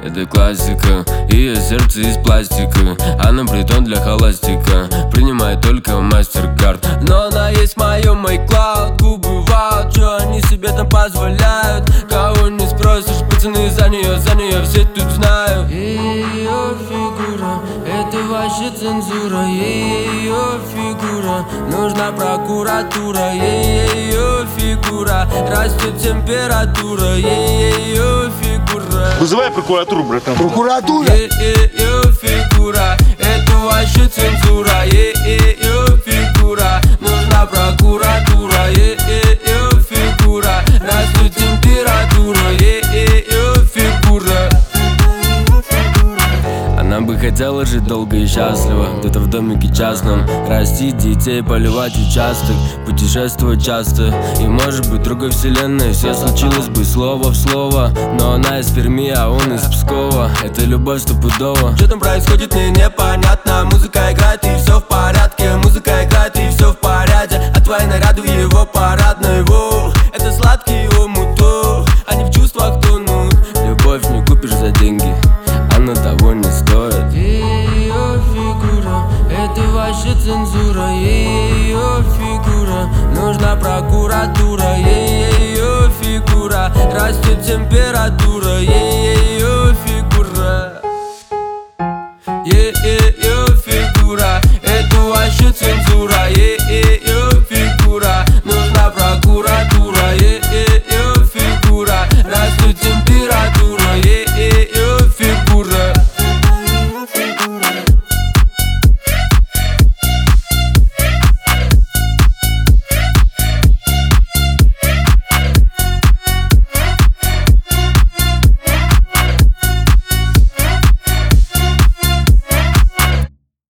это классика. Ее сердце из пластика, она притон для холостика. Принимает только MasterCard, но она есть в моем iCloud. Губы вау, чё они себе там позволяют? Кого не спросишь, пацаны за нее все тут знают. Ее фигура, это вообще цензура. Ее фигура, нужна прокуратура. Ее фигура, растет температура. Ее фигура. Вызывай прокуратуру, братан. Прокуратура? Ее фигура, это вообще цензура. Ее фигура, нужна прокуратура. Ее фигура, растет температура. Ее фигура. Она бы хотела жить долго и счастливо, где-то в домике частном, растить детей, поливать участок, путешествовать часто. И может быть в другой вселенной все случилось бы слово в слово. Но она из Перми, а он из Пскова. Это любовь стопудово. Что там происходит, мне непонятно. Музыка играет и все в порядке. Музыка играет и все в порядке. А твои наряды в его парадной. Воу, это сладкий омут. Они в чувствах тонут. Любовь не купишь за деньги, она того не стоит. Ее фигура, это вообще цензура. Ее фигура, нужна прокуратура. Ее фигура, растет температура.